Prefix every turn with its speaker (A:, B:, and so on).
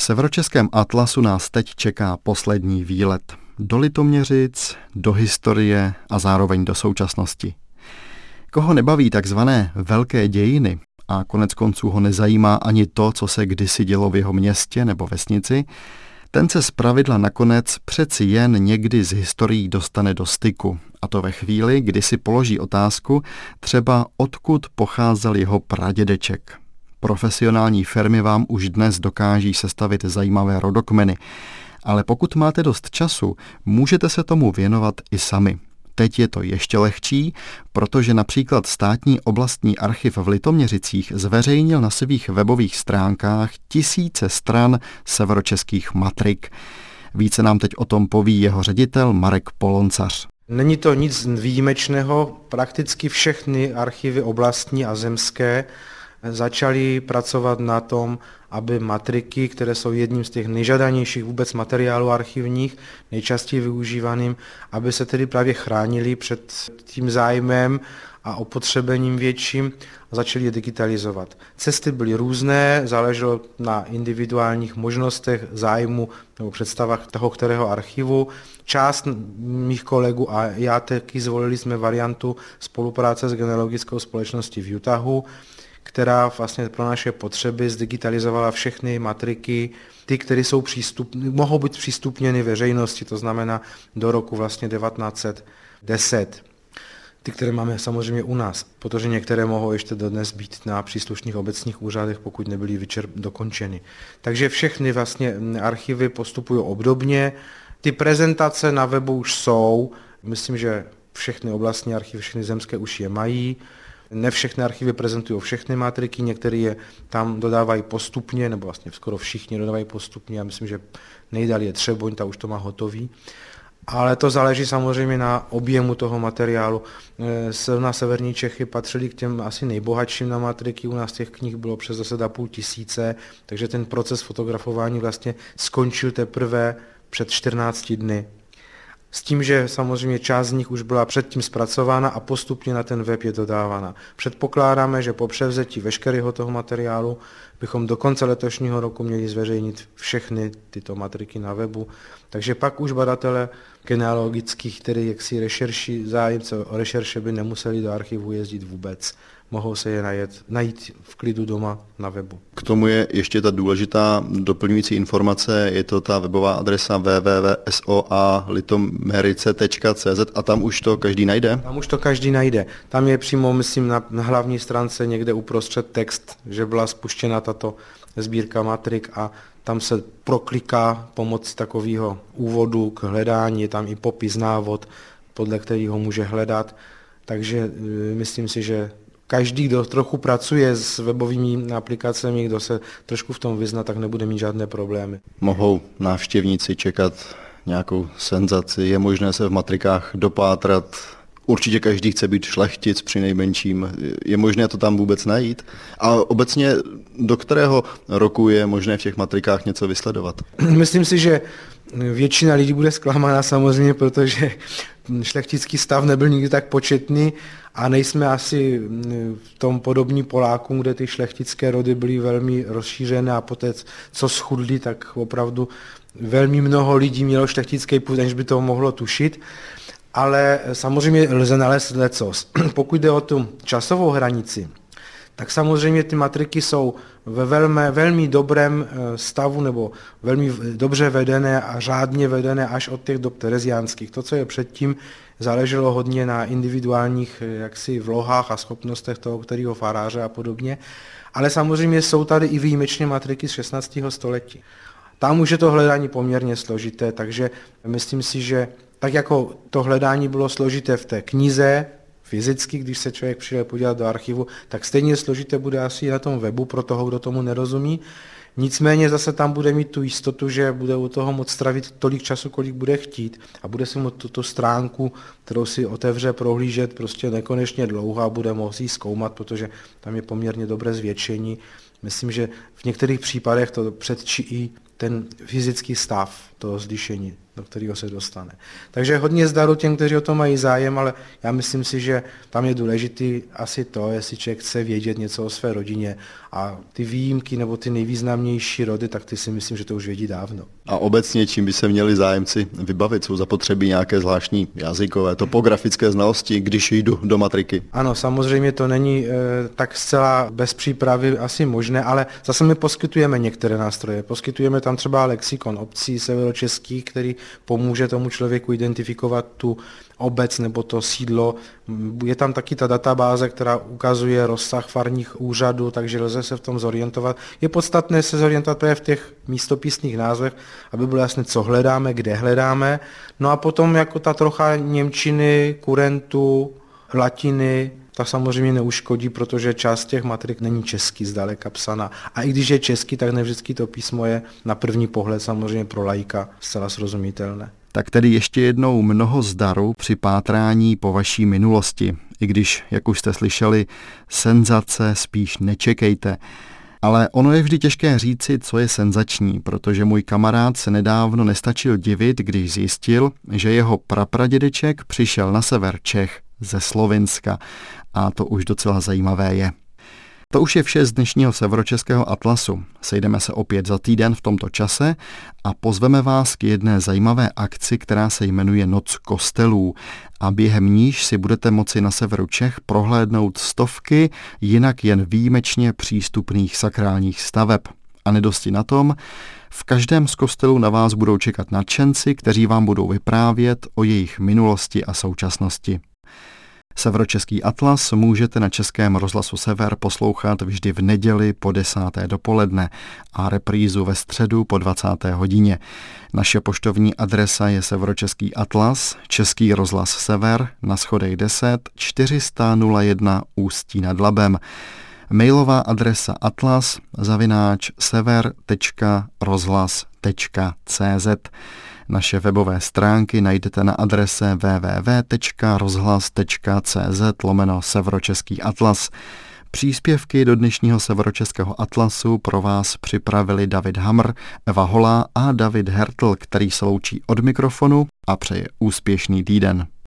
A: Severočeském atlasu nás teď čeká poslední výlet. Do Litoměřic, do historie a zároveň do současnosti. Koho nebaví takzvané velké dějiny a koneckonců ho nezajímá ani to, co se kdysi dělo v jeho městě nebo vesnici, ten se zpravidla nakonec přeci jen někdy z historií dostane do styku. A to ve chvíli, kdy si položí otázku, třeba odkud pocházel jeho pradědeček. Profesionální firmy vám už dnes dokáží sestavit zajímavé rodokmeny, ale pokud máte dost času, můžete se tomu věnovat i sami. Teď je to ještě lehčí, protože například Státní oblastní archiv v Litoměřicích zveřejnil na svých webových stránkách tisíce stran severočeských matrik. Více nám teď o tom poví jeho ředitel Marek Poloncař.
B: Není to nic výjimečného, prakticky všechny archivy oblastní a zemské začaly pracovat na tom, aby matriky, které jsou jedním z těch nejžádanějších vůbec materiálů archivních, nejčastěji využívaným, aby se tedy právě chránili před tím zájmem a opotřebením větším a začali je digitalizovat. Cesty byly různé, záleželo na individuálních možnostech, zájmu nebo představách toho, kterého archivu. Část mých kolegů a já taky zvolili jsme variantu spolupráce s genealogickou společností v Utahu, která vlastně pro naše potřeby zdigitalizovala všechny matriky, ty, které jsou mohou být přístupněny veřejnosti, to znamená do roku vlastně 1910. Ty, které máme samozřejmě u nás, protože některé mohou ještě dodnes být na příslušných obecních úřadech, pokud nebyly dokončeny. Takže všechny vlastně archivy postupují obdobně. Ty prezentace na webu už jsou, myslím, že všechny oblastní archivy, všechny zemské už je mají. Ne všechny archivy prezentují všechny matriky, některé je tam dodávají postupně, nebo vlastně skoro všichni dodávají postupně. Já myslím, že nejdál je Třeboň, ta už to má hotový. Ale to záleží samozřejmě na objemu toho materiálu. Na severní Čechy patřili k těm asi nejbohatším na matriky, u nás těch knih bylo přes 10,5 tisíce, takže ten proces fotografování vlastně skončil teprve před 14 dny. S tím, že samozřejmě část z nich už byla předtím zpracována a postupně na ten web je dodávána. Předpokládáme, že po převzetí veškerého toho materiálu bychom do konce letošního roku měli zveřejnit všechny tyto matriky na webu. Takže pak už badatelé genealogických, který jaksi zájemce o rešerše by nemuseli do archivu jezdit vůbec. Mohou se je najít v klidu doma na webu.
A: K tomu je ještě ta důležitá doplňující informace, je to ta webová adresa www.soalitomerice.cz a tam už to každý najde?
B: Tam už to každý najde. Tam je přímo, myslím, na hlavní stránce někde uprostřed text, že byla spuštěna tato sbírka matrik a tam se prokliká pomocí takového úvodu k hledání, je tam i popis, návod, podle kterého může hledat. Takže myslím si, že každý, kdo trochu pracuje s webovými aplikacemi, kdo se trošku v tom vyzná, tak nebude mít žádné problémy.
A: Mohou návštěvníci čekat nějakou senzaci? Je možné se v matrikách dopátrat? Určitě každý chce být šlechtic při nejmenším. Je možné to tam vůbec najít? A obecně do kterého roku je možné v těch matrikách něco vysledovat?
B: Myslím si, že většina lidí bude zklamaná samozřejmě, protože šlechtický stav nebyl nikdy tak početný a nejsme asi v tom podobní Polákům, kde ty šlechtické rody byly velmi rozšířené a poté, co schudli, tak opravdu velmi mnoho lidí mělo šlechtický původ, než by to mohlo tušit. Ale samozřejmě lze nalézt lecos. Pokud jde o tu časovou hranici, tak samozřejmě ty matriky jsou ve velmi dobrém stavu nebo velmi dobře vedené a řádně vedené až od těch dob tereziánských. To, co je předtím, záleželo hodně na individuálních vlohách a schopnostech toho, kterého faráře a podobně. Ale samozřejmě jsou tady i výjimečně matriky z 16. století. Tam už je to hledání poměrně složité, takže myslím si, že tak jako to hledání bylo složité v té knize, fyzicky, když se člověk přijde podívat do archivu, tak stejně složité bude asi i na tom webu pro toho, kdo tomu nerozumí. Nicméně zase tam bude mít tu jistotu, že bude u toho moct stravit tolik času, kolik bude chtít a bude si mu tuto stránku, kterou si otevře, prohlížet prostě nekonečně dlouho a bude moct ji zkoumat, protože tam je poměrně dobré zvětšení. Myslím, že v některých případech to předčí i ten fyzický stav toho slyšení. do kterého se dostane. Takže hodně zdaru těm, kteří o to mají zájem, ale já myslím si, že tam je důležitý asi to, jestli člověk chce vědět něco o své rodině, a ty výjimky nebo ty nejvýznamnější rody, tak ty si myslím, že to už vědí dávno.
A: A obecně, čím by se měli zájemci vybavit? Jsou zapotřebí nějaké zvláštní jazykové, topografické znalosti, když jdu do matriky?
B: Ano, samozřejmě to není tak zcela bez přípravy asi možné, ale zase my poskytujeme některé nástroje. Poskytujeme tam třeba lexikon obcí severočeských, který pomůže tomu člověku identifikovat tu obec nebo to sídlo. Je tam taky ta databáze, která ukazuje rozsah farních úřadů, takže lze se v tom zorientovat. Je podstatné se zorientovat právě v těch místopisných názvech, aby bylo jasné, co hledáme, kde hledáme. No a potom jako ta trocha němčiny, kurentu, latiny, ta samozřejmě neuškodí, protože část těch matrik není česky zdaleka psaná. A i když je česky, tak ne vždycky to písmo je na první pohled samozřejmě pro laika zcela srozumitelné.
A: Tak tedy ještě jednou mnoho zdaru při pátrání po vaší minulosti. I když, jak už jste slyšeli, senzace spíš nečekejte. Ale ono je vždy těžké říci, co je senzační, protože můj kamarád se nedávno nestačil divit, když zjistil, že jeho prapradědeček přišel na sever Čech ze Slovinska. A to už docela zajímavé je. To už je vše z dnešního Severočeského atlasu. Sejdeme se opět za týden v tomto čase a pozveme vás k jedné zajímavé akci, která se jmenuje Noc kostelů. A během níž si budete moci na severu Čech prohlédnout stovky jinak jen výjimečně přístupných sakrálních staveb. A nedosti na tom, v každém z kostelů na vás budou čekat nadšenci, kteří vám budou vyprávět o jejich minulosti a současnosti. Severočeský atlas můžete na Českém rozhlasu Sever poslouchat vždy v neděli po 10. dopoledne a reprízu ve středu po 20. hodině. Naše poštovní adresa je Severočeský atlas, Český rozhlas Sever, na Schodech 10 400 01 Ústí nad Labem. Mailová adresa atlas@sever.rozhlas.cz. Naše webové stránky najdete na adrese www.rozhlas.cz/Severočeský atlas. Příspěvky do dnešního Severočeského atlasu pro vás připravili David Hamr, Eva Holá a David Hertl, který se loučí od mikrofonu a přeje úspěšný týden.